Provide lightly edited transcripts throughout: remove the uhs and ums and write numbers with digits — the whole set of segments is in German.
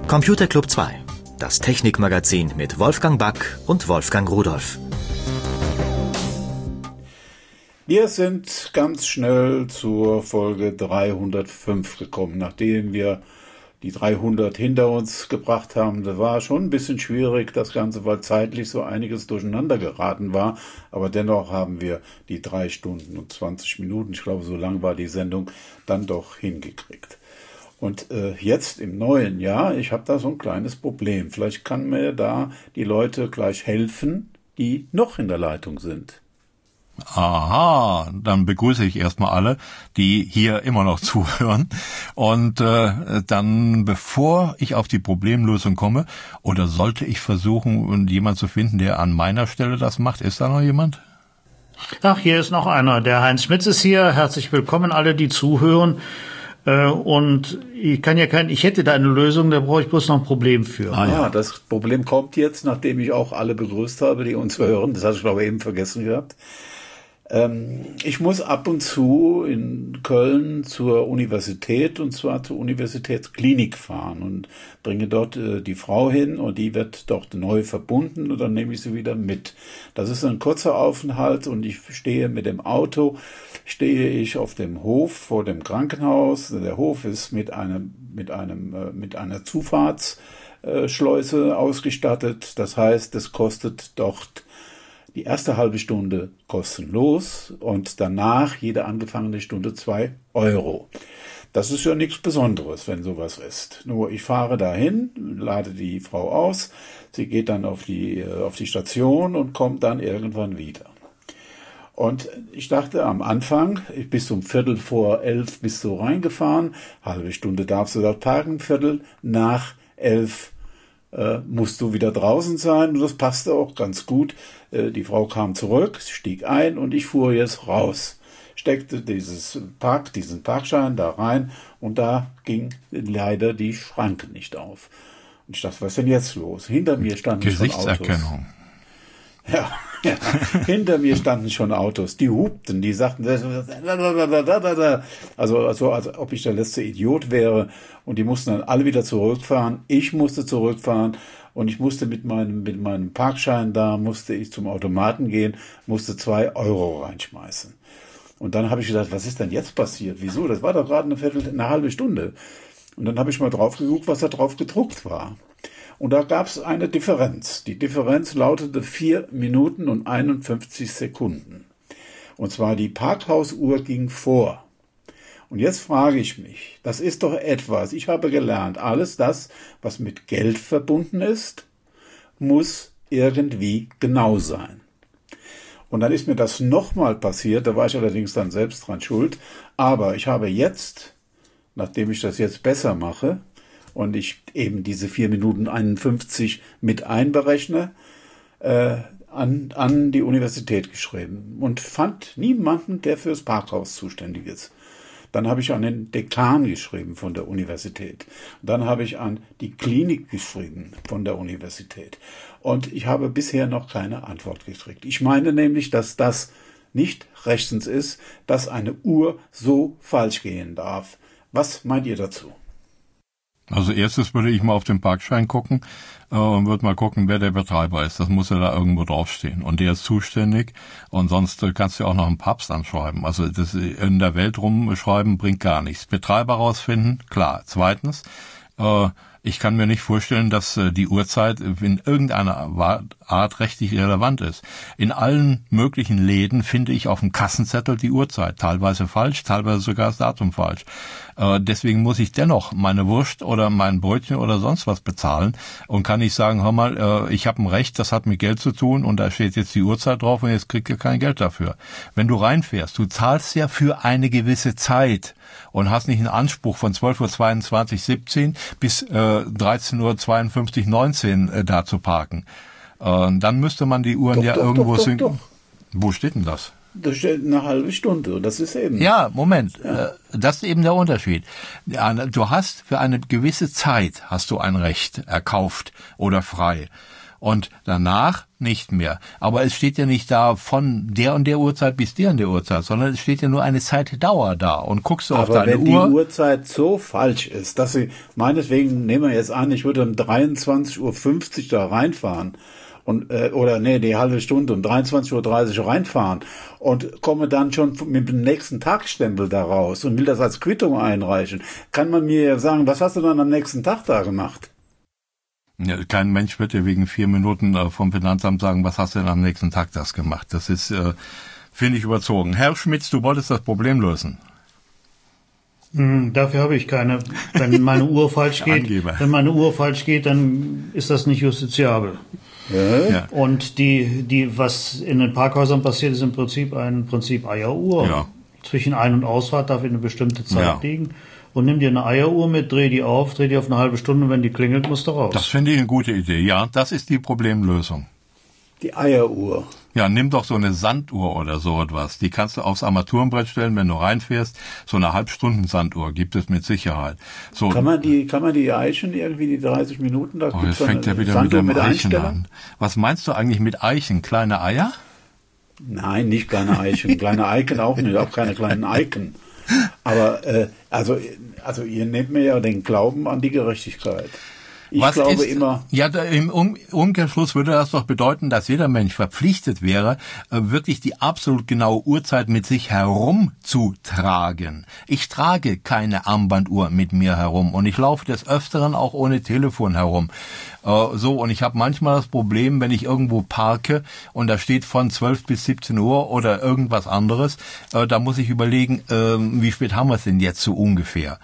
Computer Club 2, das Technikmagazin mit Wolfgang Back und Wolfgang Rudolph. Wir sind ganz schnell zur Folge 305 gekommen, nachdem wir die 300 hinter uns gebracht haben. Das war schon ein bisschen schwierig, das Ganze, weil zeitlich so einiges durcheinander geraten war. Aber dennoch haben wir die 3 Stunden und 20 Minuten, ich glaube, so lang war die Sendung, dann doch hingekriegt. Und jetzt im neuen Jahr, ich habe da so ein kleines Problem. Vielleicht kann mir da die Leute gleich helfen, die noch in der Leitung sind. Aha, dann begrüße ich erstmal alle, die hier immer noch zuhören. Und dann, bevor ich auf die Problemlösung komme, oder sollte ich versuchen, jemanden zu finden, der an meiner Stelle das macht? Ist da noch jemand? Ach, hier ist noch einer. Der Heinz Schmitz ist hier. Herzlich willkommen alle, die zuhören. Und ich hätte da eine Lösung, da brauche ich bloß noch ein Problem für. Das Problem kommt jetzt, nachdem ich auch alle begrüßt habe, die uns hören. Das hatte ich, glaube ich, eben vergessen gehabt. Ich muss ab und zu in Köln zur Universität, und zwar zur Universitätsklinik fahren und bringe dort die Frau hin und die wird dort neu verbunden und dann nehme ich sie wieder mit. Das ist ein kurzer Aufenthalt und ich stehe mit dem Auto, auf dem Hof vor dem Krankenhaus. Der Hof ist mit einer Zufahrtsschleuse ausgestattet. Das heißt, es kostet dort die erste halbe Stunde kostenlos und danach jede angefangene Stunde 2 Euro. Das ist ja nichts Besonderes, wenn sowas ist. Nur ich fahre dahin, lade die Frau aus, sie geht dann auf die Station und kommt dann irgendwann wieder. Und ich dachte am Anfang, ich bis um 11:45 bist du reingefahren, halbe Stunde darfst du da parken, 11:15 musst du wieder draußen sein und das passte auch ganz gut. Die Frau kam zurück, stieg ein und ich fuhr jetzt raus, steckte diesen Parkschein da rein und da ging leider die Schranke nicht auf. Und ich dachte, was ist denn jetzt los? Hinter mir standen schon Autos. Gesichtserkennung. Ja. Hinter mir standen schon Autos, die hupten, die sagten, also als ob ich der letzte Idiot wäre und die mussten dann alle wieder zurückfahren. Ich musste zurückfahren und ich musste mit meinem Parkschein musste ich zum Automaten gehen, musste 2 Euro reinschmeißen. Und dann habe ich gedacht, was ist denn jetzt passiert? Wieso? Das war doch gerade eine halbe Stunde. Und dann habe ich mal drauf geguckt, was da drauf gedruckt war. Und da gab es eine Differenz. Die Differenz lautete 4 Minuten und 51 Sekunden. Und zwar die Parkhausuhr ging vor. Und jetzt frage ich mich, das ist doch etwas, ich habe gelernt, alles das, was mit Geld verbunden ist, muss irgendwie genau sein. Und dann ist mir das nochmal passiert, da war ich allerdings dann selbst dran schuld, aber ich habe jetzt, nachdem ich das jetzt besser mache, und ich eben diese 4 Minuten 51 mit einberechne, an die Universität geschrieben und fand niemanden, der fürs Parkhaus zuständig ist. Dann habe ich an den Dekan geschrieben von der Universität. Dann habe ich an die Klinik geschrieben von der Universität. Und ich habe bisher noch keine Antwort gekriegt. Ich meine nämlich, dass das nicht rechtens ist, dass eine Uhr so falsch gehen darf. Was meint ihr dazu? Also erstes würde ich mal auf den Parkschein gucken und würde mal gucken, wer der Betreiber ist. Das muss ja da irgendwo draufstehen. Und der ist zuständig. Und sonst kannst du auch noch einen Papst anschreiben. Also das in der Welt rumschreiben bringt gar nichts. Betreiber rausfinden, klar. Zweitens, ich kann mir nicht vorstellen, dass die Uhrzeit in irgendeiner Art rechtlich relevant ist. In allen möglichen Läden finde ich auf dem Kassenzettel die Uhrzeit. Teilweise falsch, teilweise sogar das Datum falsch. Deswegen muss ich dennoch meine Wurst oder mein Brötchen oder sonst was bezahlen und kann nicht sagen, hör mal, ich habe ein Recht, das hat mit Geld zu tun und da steht jetzt die Uhrzeit drauf und jetzt kriegt ihr kein Geld dafür. Wenn du reinfährst, du zahlst ja für eine gewisse Zeit und hast nicht einen Anspruch von 12:22:17 bis 13:52:19 da zu parken. Dann müsste man die Uhren irgendwo sinken. Wo steht denn das? Da steht eine halbe Stunde, das ist eben. Ja, Moment, das ist eben der Unterschied. Du hast für eine gewisse Zeit hast du ein Recht erkauft oder frei. und danach nicht mehr. Aber es steht ja nicht da von der und der Uhrzeit bis der und der Uhrzeit, sondern es steht ja nur eine Zeitdauer da und guckst du auf deine Uhr. Aber wenn die Uhrzeit so falsch ist, dass sie, meinetwegen nehmen wir jetzt an, ich würde um 23:50 Uhr da reinfahren und die halbe Stunde um 23:30 Uhr reinfahren und komme dann schon mit dem nächsten Tagsstempel da raus und will das als Quittung einreichen, kann man mir ja sagen, was hast du dann am nächsten Tag da gemacht? Ja, kein Mensch wird ja wegen 4 Minuten vom Finanzamt sagen, was hast du denn am nächsten Tag das gemacht? Das ist, finde ich, überzogen. Herr Schmitz, du wolltest das Problem lösen. Dafür habe ich keine. Wenn meine Uhr falsch geht, dann ist das nicht justiziabel. Ja. Und was in den Parkhäusern passiert, ist im Prinzip Eieruhr. Ja. Zwischen Ein- und Ausfahrt darf eine bestimmte Zeit liegen. Und nimm dir eine Eieruhr mit, dreh die auf eine halbe Stunde, wenn die klingelt, musst du raus. Das finde ich eine gute Idee. Ja, das ist die Problemlösung. Die Eieruhr. Ja, nimm doch so eine Sanduhr oder so etwas. Die kannst du aufs Armaturenbrett stellen, wenn du reinfährst. So eine Halbstunden-Sanduhr gibt es mit Sicherheit. So. Kann man die Eichen irgendwie, die 30 Minuten, da jetzt fängt ja wieder mit dem Eichen an. Was meinst du eigentlich mit Eichen? Kleine Eier? Nein, nicht kleine Eichen. Kleine Eiken auch nicht, auch keine kleinen Eiken. Aber also ihr nehmt mir ja den Glauben an die Gerechtigkeit. Ich glaube immer. Ja, im Umkehrschluss würde das doch bedeuten, dass jeder Mensch verpflichtet wäre, wirklich die absolut genaue Uhrzeit mit sich herumzutragen. Ich trage keine Armbanduhr mit mir herum und ich laufe des Öfteren auch ohne Telefon herum. Und ich habe manchmal das Problem, wenn ich irgendwo parke und da steht von 12 bis 17 Uhr oder irgendwas anderes, da muss ich überlegen, wie spät haben wir es denn jetzt so ungefähr?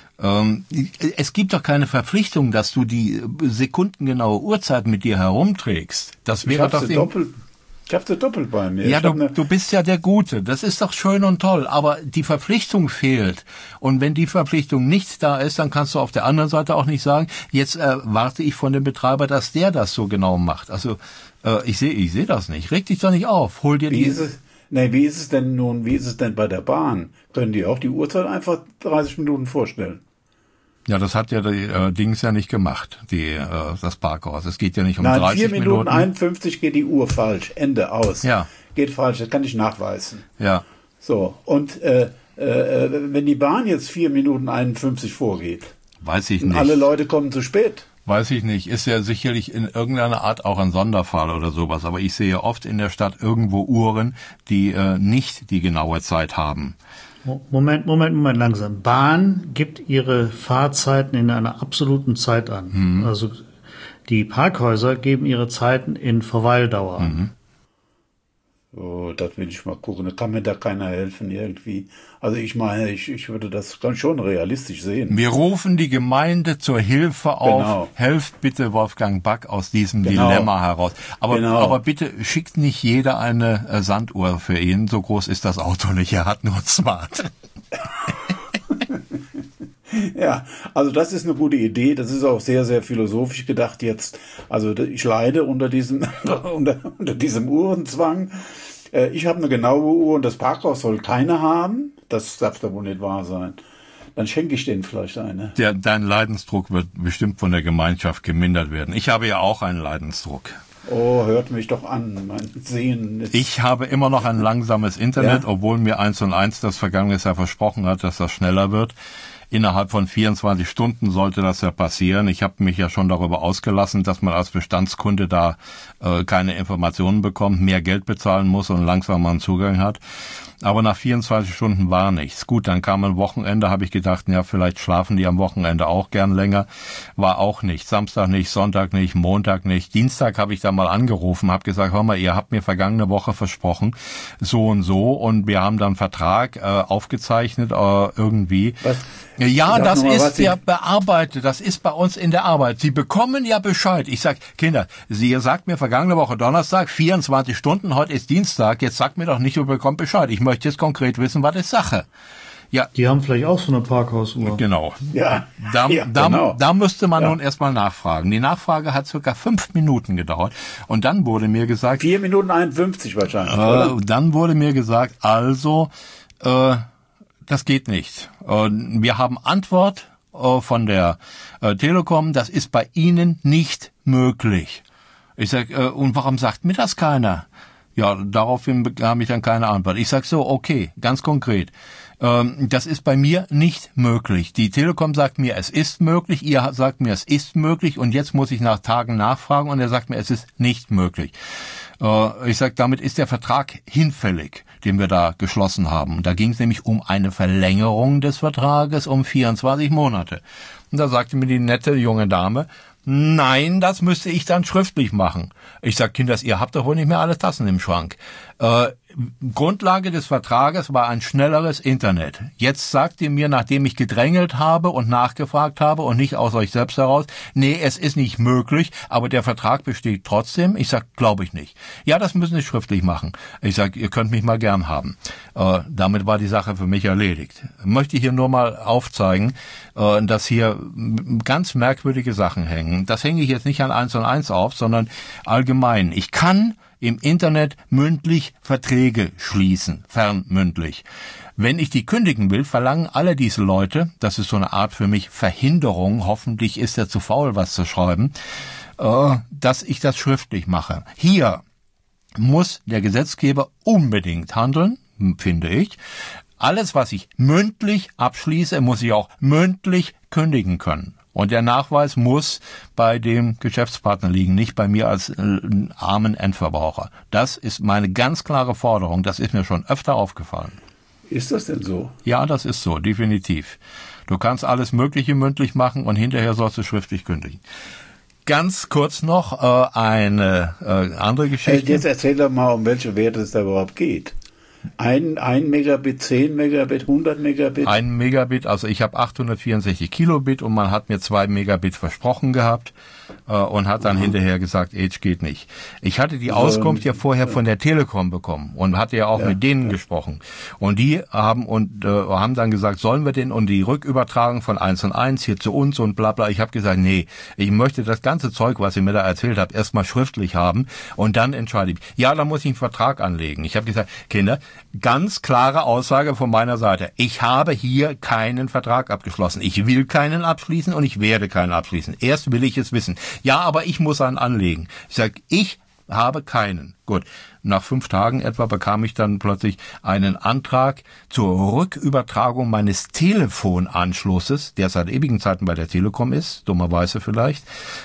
Es gibt doch keine Verpflichtung, dass du die sekundengenaue Uhrzeit mit dir herumträgst. Das wäre doch ich habe sie doppelt bei mir. Ja, du bist ja der Gute. Das ist doch schön und toll. Aber die Verpflichtung fehlt. Und wenn die Verpflichtung nicht da ist, dann kannst du auf der anderen Seite auch nicht sagen, jetzt warte ich von dem Betreiber, dass der das so genau macht. Also ich sehe das nicht. Reg dich doch nicht auf. Hol dir wie ist es denn bei der Bahn? Können die auch die Uhrzeit einfach 30 Minuten vorstellen? Ja, das hat ja die Dings ja nicht gemacht, das Parkhaus. Es geht ja nicht um 30 Minuten. 4 Minuten 51 geht die Uhr falsch. Ende, aus. Ja. Geht falsch, das kann ich nachweisen. Ja. So, und wenn die Bahn jetzt 4 Minuten 51 vorgeht, weiß ich nicht. Alle Leute kommen zu spät. Weiß ich nicht. Ist ja sicherlich in irgendeiner Art auch ein Sonderfall oder sowas. Aber ich sehe oft in der Stadt irgendwo Uhren, die nicht die genaue Zeit haben. Moment langsam. Bahn gibt ihre Fahrzeiten in einer absoluten Zeit an. Also die Parkhäuser geben ihre Zeiten in Verweildauer an. Oh, das will ich mal gucken. Da kann mir da keiner helfen irgendwie. Also ich meine, ich würde das schon realistisch sehen. Wir rufen die Gemeinde zur Hilfe auf. Genau. Helft bitte Wolfgang Back aus diesem Dilemma heraus. Aber bitte schickt nicht jeder eine Sanduhr für ihn. So groß ist das Auto nicht. Er hat nur Smart. Ja, also das ist eine gute Idee. Das ist auch sehr, sehr philosophisch gedacht jetzt. Also ich leide unter diesem Uhrenzwang. Ich habe eine genaue Uhr und das Parkhaus soll keine haben. Das darf doch wohl nicht wahr sein. Dann schenke ich denen vielleicht eine. Dein Leidensdruck wird bestimmt von der Gemeinschaft gemindert werden. Ich habe ja auch einen Leidensdruck. Oh, hört mich doch an. Mein Sehen ist... Ich habe immer noch ein langsames Internet, obwohl mir 1&1 das vergangene Jahr versprochen hat, dass das schneller wird. Innerhalb von 24 Stunden sollte das ja passieren. Ich habe mich ja schon darüber ausgelassen, dass man als Bestandskunde da keine Informationen bekommt, mehr Geld bezahlen muss und langsamer Zugang hat. Aber nach 24 Stunden war nichts. Gut, dann kam ein Wochenende, habe ich gedacht, ja, vielleicht schlafen die am Wochenende auch gern länger. War auch nicht. Samstag nicht, Sonntag nicht, Montag nicht. Dienstag habe ich da mal angerufen, habe gesagt, hör mal, ihr habt mir vergangene Woche versprochen, so und so. Und wir haben dann einen Vertrag aufgezeichnet irgendwie. Was? Ja, das ist ja bearbeitet. Das ist bei uns in der Arbeit. Sie bekommen ja Bescheid. Ich sag, Kinder, ihr sagt mir vergangene Woche Donnerstag, 24 Stunden, heute ist Dienstag. Jetzt sagt mir doch nicht, ihr bekommt Bescheid. Ich möchte jetzt konkret wissen, was ist Sache. Ja. Die haben vielleicht auch so eine Parkhausuhr. Genau. Ja. Da müsste man nun erstmal nachfragen. Die Nachfrage hat circa 5 Minuten gedauert. Und dann wurde mir gesagt... 4 Minuten 51 wahrscheinlich, oder? Dann wurde mir gesagt, also, das geht nicht. Wir haben Antwort von der Telekom, das ist bei Ihnen nicht möglich. Ich sag, und warum sagt mir das keiner? Ja, daraufhin bekam ich dann keine Antwort. Ich sag so, okay, ganz konkret. Das ist bei mir nicht möglich. Die Telekom sagt mir, es ist möglich, ihr sagt mir, es ist möglich und jetzt muss ich nach Tagen nachfragen und er sagt mir, es ist nicht möglich. Ich sag, damit ist der Vertrag hinfällig, den wir da geschlossen haben. Da ging es nämlich um eine Verlängerung des Vertrages um 24 Monate. Und da sagte mir die nette junge Dame, nein, das müsste ich dann schriftlich machen. Ich sag, Kinders, ihr habt doch wohl nicht mehr alle Tassen im Schrank. Grundlage des Vertrages war ein schnelleres Internet. Jetzt sagt ihr mir, nachdem ich gedrängelt habe und nachgefragt habe und nicht aus euch selbst heraus, nee, es ist nicht möglich, aber der Vertrag besteht trotzdem. Ich sag, glaube ich nicht. Ja, das müssen Sie schriftlich machen. Ich sag, ihr könnt mich mal gern haben. Damit war die Sache für mich erledigt. Möchte ich hier nur mal aufzeigen, dass hier ganz merkwürdige Sachen hängen. Das hänge ich jetzt nicht an 1&1 auf, sondern allgemein. Ich kann im Internet mündlich Verträge schließen, fernmündlich. Wenn ich die kündigen will, verlangen alle diese Leute, das ist so eine Art für mich Verhinderung, hoffentlich ist er zu faul, was zu schreiben, dass ich das schriftlich mache. Hier muss der Gesetzgeber unbedingt handeln, finde ich. Alles, was ich mündlich abschließe, muss ich auch mündlich kündigen können. Und der Nachweis muss bei dem Geschäftspartner liegen, nicht bei mir als armen Endverbraucher. Das ist meine ganz klare Forderung. Das ist mir schon öfter aufgefallen. Ist das denn so? Ja, das ist so, definitiv. Du kannst alles Mögliche mündlich machen und hinterher sollst du schriftlich kündigen. Ganz kurz noch eine andere Geschichte. Jetzt erzähl doch mal, um welche Werte es da überhaupt geht. Ein Megabit, 10 Megabit, 100 Megabit? 1 Megabit, also ich habe 864 Kilobit und man hat mir 2 Megabit versprochen gehabt und hat dann hinterher gesagt, geht nicht. Ich hatte die Auskunft ja vorher von der Telekom bekommen und hatte ja auch mit denen gesprochen. Und die haben dann gesagt, sollen wir denn und die Rückübertragung von 1&1 hier zu uns und bla bla. Ich habe gesagt, nee, ich möchte das ganze Zeug, was ihr mir da erzählt habt, erstmal schriftlich haben und dann entscheide ich. Ja, da muss ich einen Vertrag anlegen. Ich habe gesagt, Kinder, ganz klare Aussage von meiner Seite. Ich habe hier keinen Vertrag abgeschlossen. Ich will keinen abschließen und ich werde keinen abschließen. Erst will ich es wissen. Ja, aber ich muss einen anlegen. Ich sage, ich habe keinen. Gut, nach 5 Tagen etwa bekam ich dann plötzlich einen Antrag zur Rückübertragung meines Telefonanschlusses, der seit ewigen Zeiten bei der Telekom ist, dummerweise vielleicht,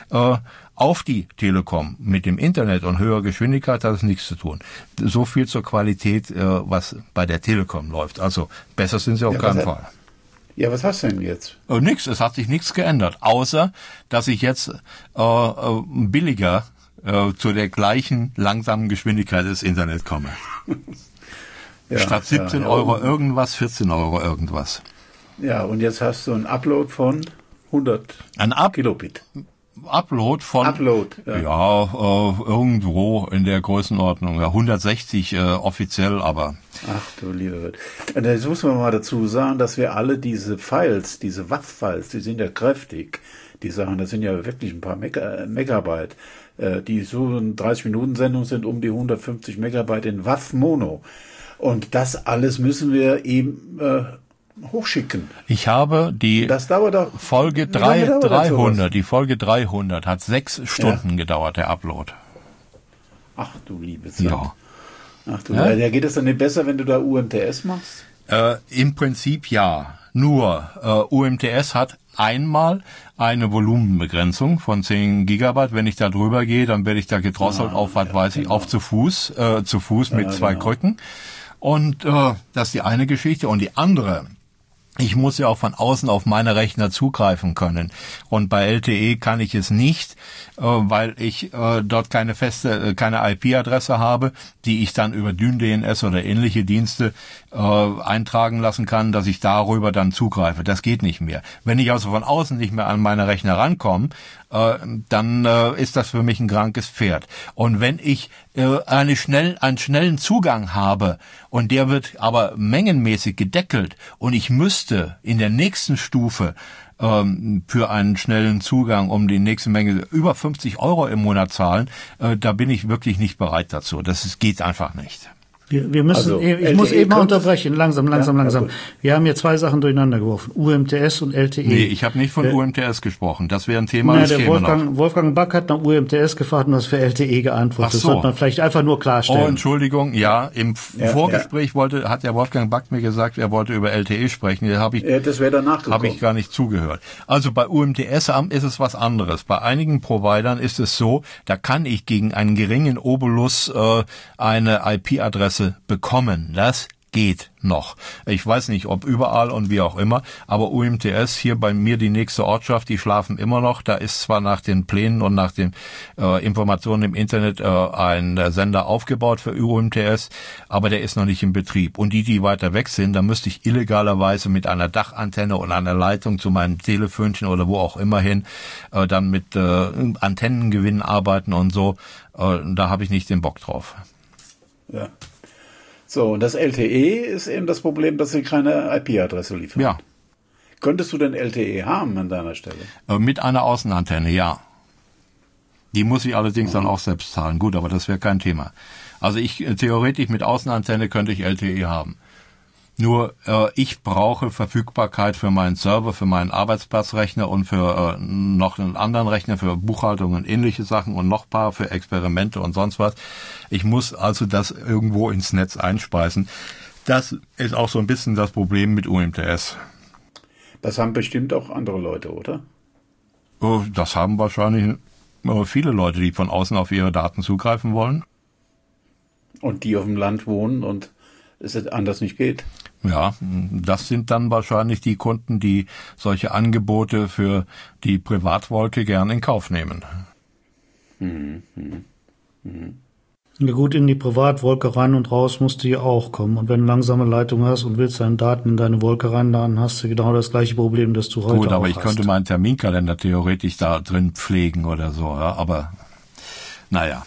auf die Telekom. Mit dem Internet und höherer Geschwindigkeit hat es nichts zu tun. So viel zur Qualität, was bei der Telekom läuft. Also besser sind sie auf keinen Fall. Ja, was hast du denn jetzt? Nix, es hat sich nichts geändert, außer dass ich jetzt billiger zu der gleichen langsamen Geschwindigkeit des Internet komme. Statt 17 Euro irgendwas, 14 Euro irgendwas. Ja, und jetzt hast du einen Upload von 100 Kilobit. Upload von irgendwo in der Größenordnung, 160 offiziell, aber. Ach du lieber Gott. Jetzt muss man mal dazu sagen, dass wir alle diese Files, diese WAV-Files, die sind ja kräftig. Die Sachen, das sind ja wirklich ein paar Megabyte. Die so 30-Minuten-Sendung sind um die 150 Megabyte in WAV-Mono. Und das alles müssen wir eben hochschicken. Ich habe die Folge 300, die Folge 300 hat 6 Stunden gedauert, der Upload. Ach du liebe Zeit. Ja. Ach du, ja, geht es dann nicht besser, wenn du da UMTS machst? Im Prinzip ja. Nur UMTS hat einmal eine Volumenbegrenzung von 10 Gigabyte. Wenn ich da drüber gehe, dann werde ich da gedrosselt auf, was weiß ich, auf zu Fuß mit 2 Krücken. Und das ist die eine Geschichte. Und die andere, ich muss ja auch von außen auf meine Rechner zugreifen können. Und bei LTE kann ich es nicht, weil ich dort keine IP-Adresse habe, die ich dann über DynDNS oder ähnliche Dienste eintragen lassen kann, dass ich darüber dann zugreife. Das geht nicht mehr. Wenn ich also von außen nicht mehr an meine Rechner rankomme, dann ist das für mich ein krankes Pferd. Und wenn ich einen schnellen Zugang habe und der wird aber mengenmäßig gedeckelt und ich müsste in der nächsten Stufe für einen schnellen Zugang um die nächste Menge über 50 Euro im Monat zahlen, da bin ich wirklich nicht bereit dazu. Das geht einfach nicht. Wir müssen, Also, ich muss LTE eben mal unterbrechen, langsam. Ja, gut. Wir haben hier zwei Sachen durcheinander geworfen, UMTS und LTE. Nee, ich habe nicht von UMTS gesprochen. Das wäre ein Thema, das käme noch. Wolfgang Back hat nach UMTS gefragt und das für LTE geantwortet. Ach so. Das sollte man vielleicht einfach nur klarstellen. Oh, Entschuldigung, ja, im Vorgespräch hat der Wolfgang Back mir gesagt, er wollte über LTE sprechen. Das wäre danach gekommen. Habe ich gar nicht zugehört. Also bei UMTS ist es was anderes. Bei einigen Providern ist es so, da kann ich gegen einen geringen Obolus eine IP-Adresse bekommen. Das geht noch. Ich weiß nicht, ob überall und wie auch immer, aber UMTS, hier bei mir die nächste Ortschaft, die schlafen immer noch. Da ist zwar nach den Plänen und nach den Informationen im Internet ein Sender aufgebaut für UMTS, aber der ist noch nicht in Betrieb. Und die weiter weg sind, da müsste ich illegalerweise mit einer Dachantenne und einer Leitung zu meinem Telefönchen oder wo auch immer hin, dann mit Antennengewinnen arbeiten und so. Da habe ich nicht den Bock drauf. Ja. So, und das LTE ist eben das Problem, dass sie keine IP-Adresse liefern. Ja. Könntest du denn LTE haben an deiner Stelle? Mit einer Außenantenne, ja. Die muss ich allerdings dann auch selbst zahlen. Gut, aber das wäre kein Thema. Also theoretisch mit Außenantenne könnte ich LTE haben. Nur ich brauche Verfügbarkeit für meinen Server, für meinen Arbeitsplatzrechner und für noch einen anderen Rechner für Buchhaltung und ähnliche Sachen und noch ein paar für Experimente und sonst was. Ich muss also das irgendwo ins Netz einspeisen. Das ist auch so ein bisschen das Problem mit UMTS. Das haben bestimmt auch andere Leute, oder? Das haben wahrscheinlich viele Leute, die von außen auf ihre Daten zugreifen wollen. Und die auf dem Land wohnen und es anders nicht geht. Ja, das sind dann wahrscheinlich die Kunden, die solche Angebote für die Privatwolke gern in Kauf nehmen. Ja gut, in die Privatwolke rein und raus musst du ja auch kommen. Und wenn du langsame Leitung hast und willst deine Daten in deine Wolke reinladen, hast du genau das gleiche Problem, das du heute Gut, aber auch ich hast. könnte meinen Terminkalender theoretisch da drin pflegen oder so, ja, aber naja.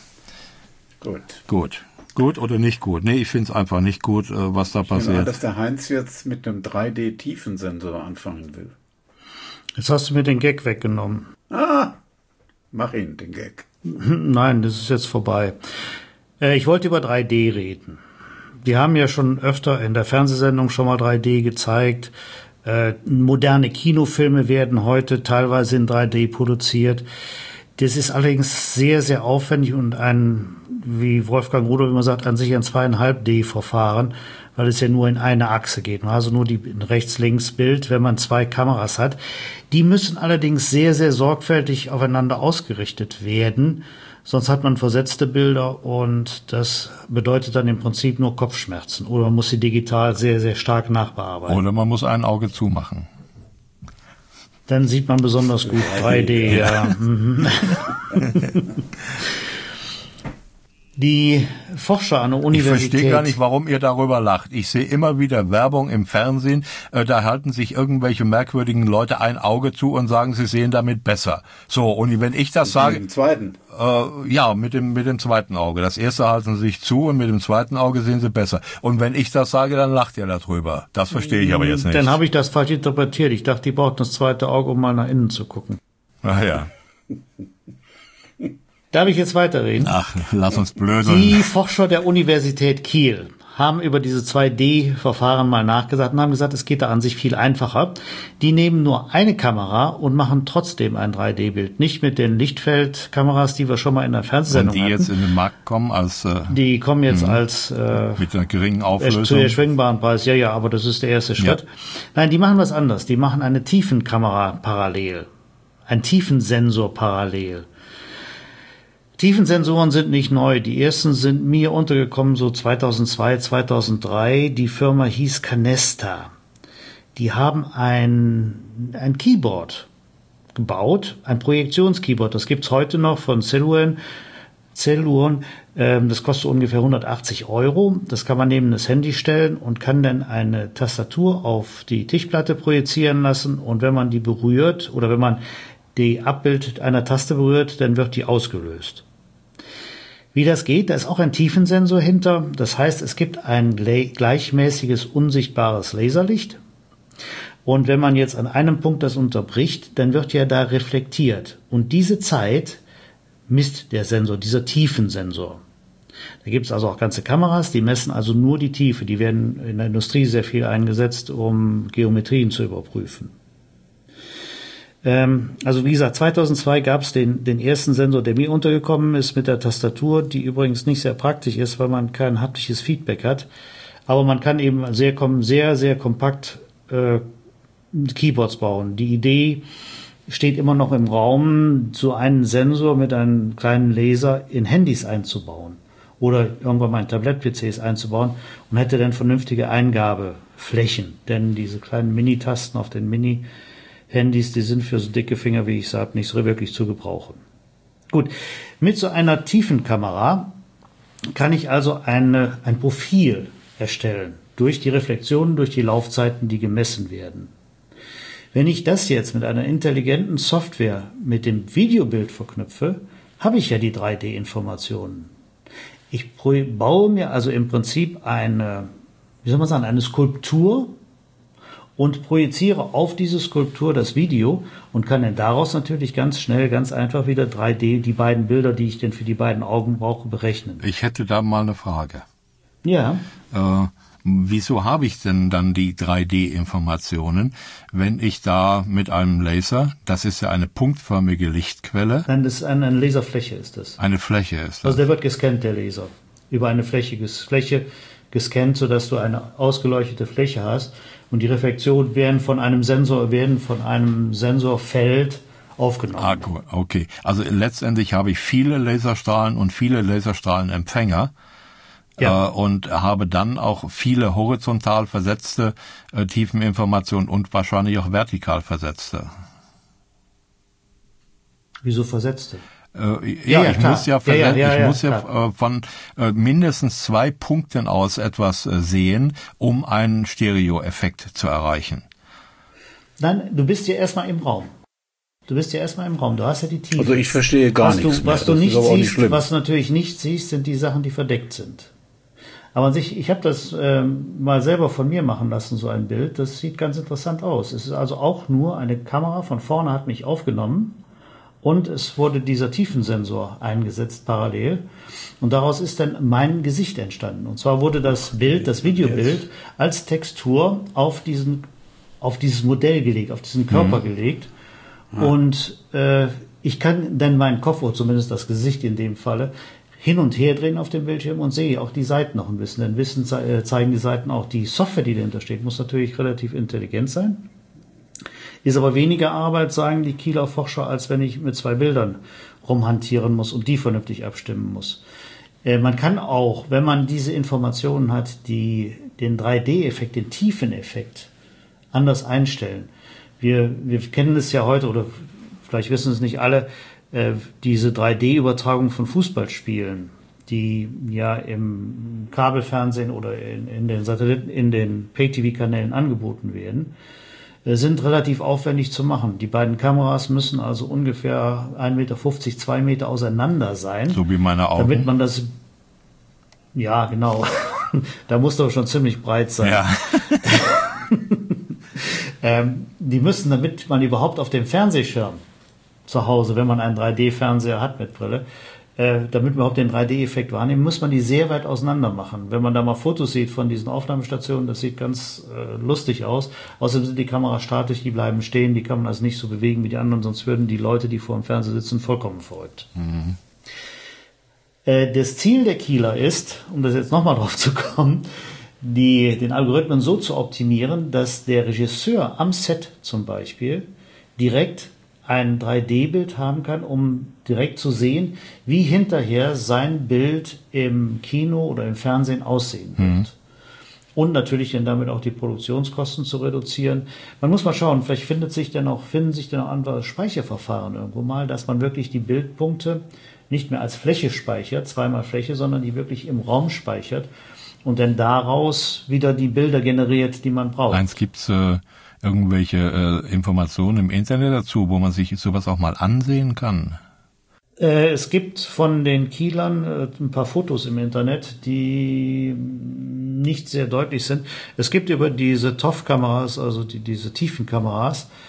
Gut oder nicht gut? Nee, ich finde es einfach nicht gut, was da passiert. Ich nehme an, dass der Heinz jetzt mit einem 3D-Tiefensensor anfangen will. Jetzt hast du mir den Gag weggenommen. Mach ihn, den Gag. Nein, das ist jetzt vorbei. Ich wollte über 3D reden. Wir haben ja schon öfter in der Fernsehsendung schon mal 3D gezeigt. Moderne Kinofilme werden heute teilweise in 3D produziert. Das ist allerdings sehr, sehr aufwendig und wie Wolfgang Rudolph immer sagt, an sich ein 2,5D-Verfahren, weil es ja nur in eine Achse geht. Also nur die Rechts-Links-Bild, wenn man zwei Kameras hat. Die müssen allerdings sehr, sehr sorgfältig aufeinander ausgerichtet werden. Sonst hat man versetzte Bilder und das bedeutet dann im Prinzip nur Kopfschmerzen. Oder man muss sie digital sehr, sehr stark nachbearbeiten. Oder man muss ein Auge zumachen. Dann sieht man besonders gut 3D, ja. Die Forscher an der Universität... Ich verstehe gar nicht, warum ihr darüber lacht. Ich sehe immer wieder Werbung im Fernsehen, da halten sich irgendwelche merkwürdigen Leute ein Auge zu und sagen, sie sehen damit besser. So, und wenn ich das sage... Mit dem zweiten? Ja, mit dem zweiten Auge. Das erste halten sie sich zu und mit dem zweiten Auge sehen sie besser. Und wenn ich das sage, dann lacht ihr darüber. Das verstehe ich aber jetzt nicht. Dann habe ich das falsch interpretiert. Ich dachte, die brauchten das zweite Auge, um mal nach innen zu gucken. Ach ja. Darf ich jetzt weiterreden? Ach, lass uns blödeln. Die Forscher der Universität Kiel haben über diese 2D-Verfahren mal nachgesagt und haben gesagt, es geht da an sich viel einfacher. Die nehmen nur eine Kamera und machen trotzdem ein 3D-Bild. Nicht mit den Lichtfeldkameras, die wir schon mal in der Fernsehsendung hatten. Und die jetzt in den Markt kommen als... die kommen jetzt als... mit einer geringen Auflösung. Zu erschwingbaren Preis. Ja, aber das ist der erste Schritt. Ja. Nein, die machen was anderes. Die machen eine Tiefenkamera parallel. Ein Tiefensensor parallel. Tiefensensoren sind nicht neu. Die ersten sind mir untergekommen so 2002, 2003. Die Firma hieß Canesta. Die haben ein Keyboard gebaut, ein Projektionskeyboard. Das gibt's heute noch von Celluon. Das kostet ungefähr 180 €. Das kann man neben das Handy stellen und kann dann eine Tastatur auf die Tischplatte projizieren lassen. Und wenn man die berührt oder wenn man die Abbild einer Taste berührt, dann wird die ausgelöst. Wie das geht, da ist auch ein Tiefensensor hinter. Das heißt, es gibt ein gleichmäßiges, unsichtbares Laserlicht. Und wenn man jetzt an einem Punkt das unterbricht, dann wird ja da reflektiert. Und diese Zeit misst der Sensor, dieser Tiefensensor. Da gibt es also auch ganze Kameras, die messen also nur die Tiefe. Die werden in der Industrie sehr viel eingesetzt, um Geometrien zu überprüfen. Also wie gesagt, 2002 gab es den ersten Sensor, der mir untergekommen ist mit der Tastatur, die übrigens nicht sehr praktisch ist, weil man kein haptisches Feedback hat. Aber man kann eben sehr, sehr kompakt Keyboards bauen. Die Idee steht immer noch im Raum, so einen Sensor mit einem kleinen Laser in Handys einzubauen oder irgendwann mal in Tablet-PCs einzubauen und hätte dann vernünftige Eingabeflächen. Denn diese kleinen Mini-Tasten auf den Mini-Handys, die sind für so dicke Finger, wie ich sage, nicht so wirklich zu gebrauchen. Gut, mit so einer Tiefenkamera kann ich also ein Profil erstellen durch die Reflexionen, durch die Laufzeiten, die gemessen werden. Wenn ich das jetzt mit einer intelligenten Software mit dem Videobild verknüpfe, habe ich ja die 3D-Informationen. Ich baue mir also im Prinzip eine Skulptur und projiziere auf diese Skulptur das Video und kann dann daraus natürlich ganz schnell, ganz einfach wieder 3D, die beiden Bilder, die ich denn für die beiden Augen brauche, berechnen. Ich hätte da mal eine Frage. Ja. Wieso habe ich denn dann die 3D-Informationen, wenn ich da mit einem Laser, das ist ja eine punktförmige Lichtquelle. Nein, das ist eine Laserfläche ist das. Eine Fläche ist das. Also der wird gescannt, der Laser. Über eine Fläche gescannt, sodass du eine ausgeleuchtete Fläche hast. Und die Reflexionen werden von einem Sensorfeld aufgenommen. Ah, gut, okay. Also letztendlich habe ich viele Laserstrahlen und viele Laserstrahlenempfänger. Ja. Und habe dann auch viele horizontal versetzte Tiefeninformationen und wahrscheinlich auch vertikal versetzte. Wieso versetzte? Ich muss ja von mindestens 2 Punkten aus etwas sehen, um einen Stereoeffekt zu erreichen. Nein, du bist ja erstmal im Raum. Du hast ja die Tiefe. Also ich verstehe gar nichts mehr. Was du nicht siehst, was du natürlich nicht siehst, sind die Sachen, die verdeckt sind. Aber ich habe das mal selber von mir machen lassen, so ein Bild. Das sieht ganz interessant aus. Es ist also auch nur eine Kamera von vorne hat mich aufgenommen und es wurde dieser Tiefensensor eingesetzt parallel. Und daraus ist dann mein Gesicht entstanden. Und zwar wurde das Videobild als Textur auf dieses Modell gelegt, auf diesen Körper gelegt. Und ich kann dann meinen Kopf, oder zumindest das Gesicht in dem Falle, hin und her drehen auf dem Bildschirm und sehe auch die Seiten noch ein bisschen. Denn zeigen die Seiten auch. Die Software, die dahinter steht, muss natürlich relativ intelligent sein. Ist aber weniger Arbeit, sagen die Kieler Forscher, als wenn ich mit 2 Bildern rumhantieren muss und die vernünftig abstimmen muss. Man kann auch, wenn man diese Informationen hat, den 3D-Effekt, den Tiefeneffekt anders einstellen. Wir kennen es ja heute, oder vielleicht wissen es nicht alle, diese 3D-Übertragung von Fußballspielen, die ja im Kabelfernsehen oder in den Satelliten, in den Pay-TV-Kanälen angeboten werden, sind relativ aufwendig zu machen. Die beiden Kameras müssen also ungefähr 1,50 Meter, 2 Meter auseinander sein. So wie meine Augen. Damit man das, ja genau, da muss doch schon ziemlich breit sein. Ja. Die müssen, damit man überhaupt auf dem Fernsehschirm zu Hause, wenn man einen 3D-Fernseher hat mit Brille, damit man überhaupt den 3D-Effekt wahrnehmen, muss man die sehr weit auseinander machen. Wenn man da mal Fotos sieht von diesen Aufnahmestationen, das sieht ganz lustig aus. Außerdem sind die Kameras statisch, die bleiben stehen, die kann man also nicht so bewegen wie die anderen, sonst würden die Leute, die vor dem Fernseher sitzen, vollkommen verrückt. Mhm. Das Ziel der Kieler ist, um das jetzt nochmal drauf zu kommen, den Algorithmen so zu optimieren, dass der Regisseur am Set zum Beispiel direkt ein 3D-Bild haben kann, um direkt zu sehen, wie hinterher sein Bild im Kino oder im Fernsehen aussehen wird. Und natürlich dann damit auch die Produktionskosten zu reduzieren. Man muss mal schauen, vielleicht finden sich dann auch andere Speicherverfahren irgendwo mal, dass man wirklich die Bildpunkte nicht mehr als Fläche speichert, zweimal Fläche, sondern die wirklich im Raum speichert und dann daraus wieder die Bilder generiert, die man braucht. Eins gibt's irgendwelche Informationen im Internet dazu, wo man sich sowas auch mal ansehen kann? Es gibt von den Kielern ein paar Fotos im Internet, die nicht sehr deutlich sind. Es gibt über diese TOF-Kameras, also diese Tiefenkameras,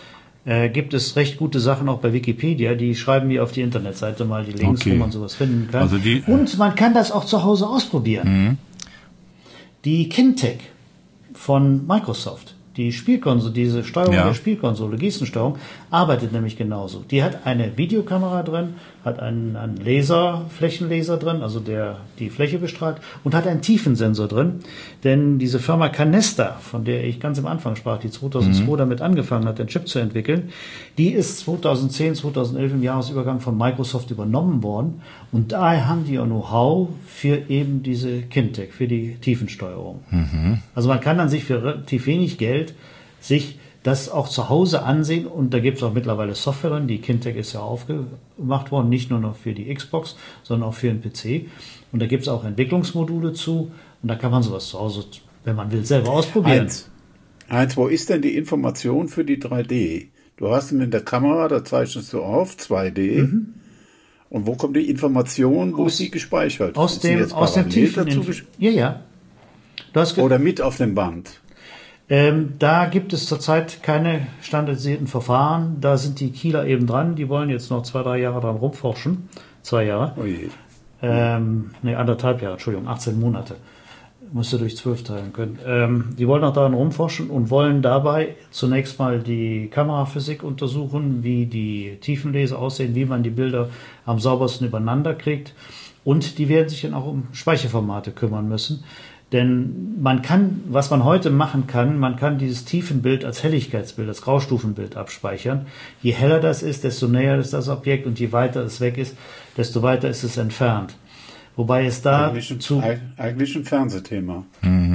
gibt es recht gute Sachen auch bei Wikipedia, die schreiben wir auf die Internetseite mal die Links, Okay. wo man sowas finden kann. Also Und man kann das auch zu Hause ausprobieren. Die Kinect von Microsoft, die Spielkonsole, diese Steuerung Ja. der Spielkonsole, Gestensteuerung, arbeitet nämlich genauso. Die hat eine Videokamera drin, hat einen Flächenlaser drin, also der die Fläche bestrahlt, und hat einen Tiefensensor drin. Denn diese Firma Canesta, von der ich ganz am Anfang sprach, die 2002 damit angefangen hat, den Chip zu entwickeln, die ist 2010, 2011 im Jahresübergang von Microsoft übernommen worden. Und daher haben die auch Know-how für eben diese Kinect, für die Tiefensteuerung. Also man kann dann sich für relativ wenig Geld sich das auch zu Hause ansehen, und da gibt es auch mittlerweile Software drin. Die Kinect ist ja aufgemacht worden, nicht nur noch für die Xbox, sondern auch für den PC. Und da gibt es auch Entwicklungsmodule zu, und da kann man sowas zu Hause, wenn man will, selber ausprobieren. Heinz, wo ist denn die Information für die 3D? Du hast ihn mit der Kamera, da zeichnest du auf, 2D. Und wo kommt die Information, wo ist die gespeichert? Aus Ist die dem jetzt Tiefen. parallel dazu Ja. Du hast oder mit auf dem Band? Da gibt es zurzeit keine standardisierten Verfahren. Da sind die Kieler eben dran. Die wollen jetzt noch 2-3 Jahre dran rumforschen. 2 Jahre. Oh je. 1,5 Jahre, Entschuldigung, 18 Monate. Musste durch 12 teilen können. Die wollen noch daran rumforschen und wollen dabei zunächst mal die Kameraphysik untersuchen, wie die Tiefenlaser aussehen, wie man die Bilder am saubersten übereinander kriegt. Und die werden sich dann auch um Speicherformate kümmern müssen. Denn man kann, was man heute machen kann, man kann dieses Tiefenbild als Helligkeitsbild, als Graustufenbild abspeichern. Je heller das ist, desto näher ist das Objekt, und je weiter es weg ist, desto weiter ist es entfernt. Wobei es da eigentlich ein Fernsehthema.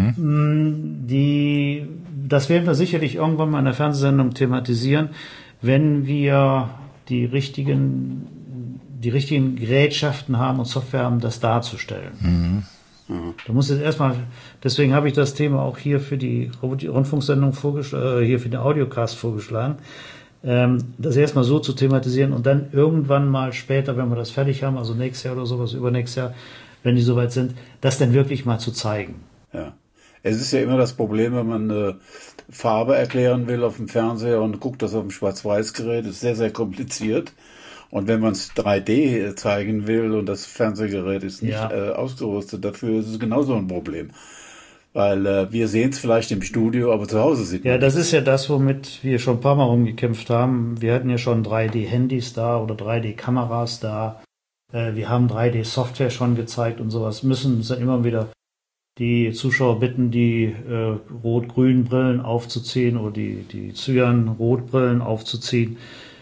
Das werden wir sicherlich irgendwann mal in der Fernsehsendung thematisieren, wenn wir die richtigen Gerätschaften haben und Software haben, das darzustellen. Da muss jetzt erstmal, deswegen habe ich das Thema auch hier für die Rundfunksendung hier für den Audiocast vorgeschlagen, das erstmal so zu thematisieren und dann irgendwann mal später, wenn wir das fertig haben, also nächstes Jahr oder sowas, übernächstes Jahr, wenn die soweit sind, das dann wirklich mal zu zeigen. Ja. Es ist ja immer das Problem, wenn man Farbe erklären will auf dem Fernseher und guckt das auf dem Schwarz-Weiß-Gerät, ist sehr, sehr kompliziert. Und wenn man es 3D zeigen will und das Fernsehgerät ist nicht ausgerüstet dafür, ist es genauso ein Problem. Weil wir sehen es vielleicht im Studio, aber zu Hause sieht man das ist ja das, womit wir schon ein paar Mal rumgekämpft haben. Wir hatten ja schon 3D-Handys da oder 3D-Kameras da. Wir haben 3D-Software schon gezeigt und sowas. Müssen dann immer wieder die Zuschauer bitten, die rot-grünen Brillen aufzuziehen oder die Cyan-Rot-Brillen aufzuziehen,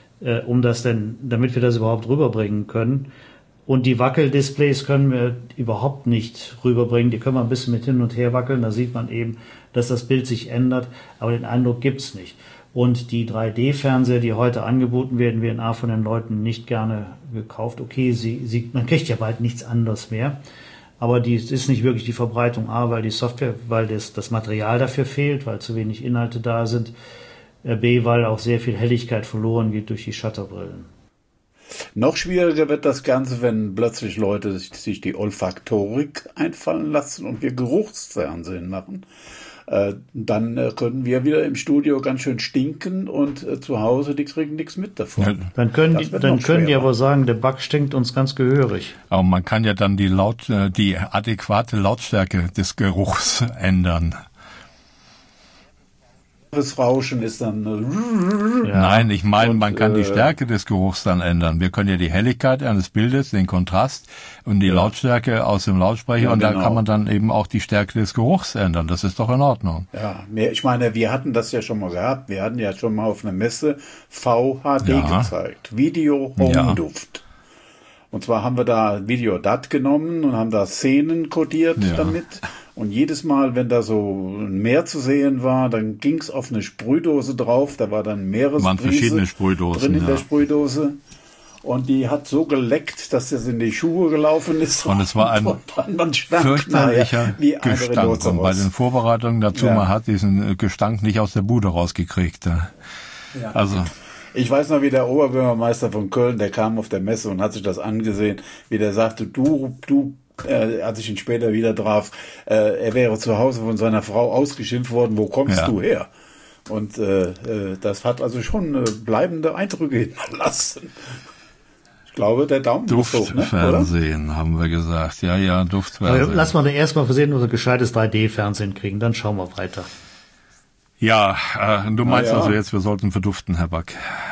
damit wir das überhaupt rüberbringen können. Und die Wackeldisplays können wir überhaupt nicht rüberbringen. Die können wir ein bisschen mit hin und her wackeln. Da sieht man eben, dass das Bild sich ändert, aber den Eindruck gibt's nicht. Und die 3D-Fernseher, die heute angeboten werden von den Leuten nicht gerne gekauft. Okay, man kriegt ja bald nichts anderes mehr. Aber es ist nicht wirklich die Verbreitung. A, weil die Software, weil das Material dafür fehlt, weil zu wenig Inhalte da sind. B, weil auch sehr viel Helligkeit verloren geht durch die Shutterbrillen. Noch schwieriger wird das Ganze, wenn plötzlich Leute sich die Olfaktorik einfallen lassen und wir Geruchsfernsehen machen. Dann können wir wieder im Studio ganz schön stinken und zu Hause, die kriegen nichts mit davon. Ja. Dann können die aber sagen, der Bug stinkt uns ganz gehörig. Aber man kann ja dann die adäquate Lautstärke des Geruchs ändern. Das Rauschen ist dann... Nein, ich meine, man kann die Stärke des Geruchs dann ändern. Wir können ja die Helligkeit eines Bildes, den Kontrast und die Lautstärke aus dem Lautsprecher und da kann man dann eben auch die Stärke des Geruchs ändern. Das ist doch in Ordnung. Ja, ich meine, wir hatten das ja schon mal gehabt. Wir hatten ja schon mal auf einer Messe VHD gezeigt. Video Home Duft. Und zwar haben wir da Videodat genommen und haben da Szenen kodiert damit. Und jedes Mal, wenn da so ein Meer zu sehen war, dann ging's auf eine Sprühdose drauf. Da war dann verschiedene Sprühdosen drin in der Sprühdose. Und die hat so geleckt, dass das in die Schuhe gelaufen ist. Und es war ein fürchterlicher Gestank. Und bei den Vorbereitungen dazu, man hat diesen Gestank nicht aus der Bude rausgekriegt. Ja. Also... Ich weiß noch, wie der Oberbürgermeister von Köln, der kam auf der Messe und hat sich das angesehen, wie der sagte, als ich ihn später wieder traf, er wäre zu Hause von seiner Frau ausgeschimpft worden, wo kommst du her? Und das hat also schon bleibende Eindrücke hinterlassen. Ich glaube, der Daumen ist hoch, ne? Duftfernsehen, haben wir gesagt. Ja, Duftfernsehen. Aber lass mal erstmal versehen, unser gescheites 3D-Fernsehen kriegen, dann schauen wir weiter. Ja, du meinst also jetzt, wir sollten verduften, Herr Back.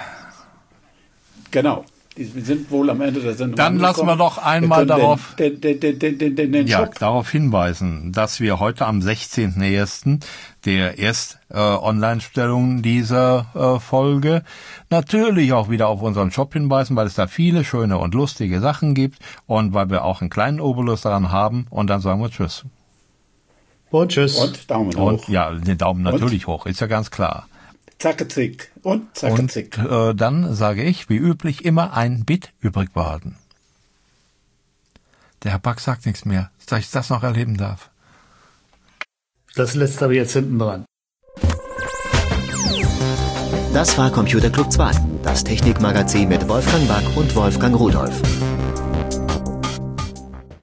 Genau. Wir sind wohl am Ende der Sendung. Dann lassen wir doch einmal darauf darauf hinweisen, dass wir heute am 16.01. der Online-Stellung dieser Folge natürlich auch wieder auf unseren Shop hinweisen, weil es da viele schöne und lustige Sachen gibt und weil wir auch einen kleinen Obolus daran haben. Und dann sagen wir Tschüss. Und Tschüss. Und Daumen hoch. Und ja, den Daumen natürlich hoch, ist ja ganz klar. Zacke-zick und zacke-zick. Und dann sage ich, wie üblich, immer ein Bit übrig behalten. Der Herr Back sagt nichts mehr, dass ich das noch erleben darf. Das lässt aber jetzt hinten dran. Das war Computer Club 2, das Technikmagazin mit Wolfgang Back und Wolfgang Rudolph.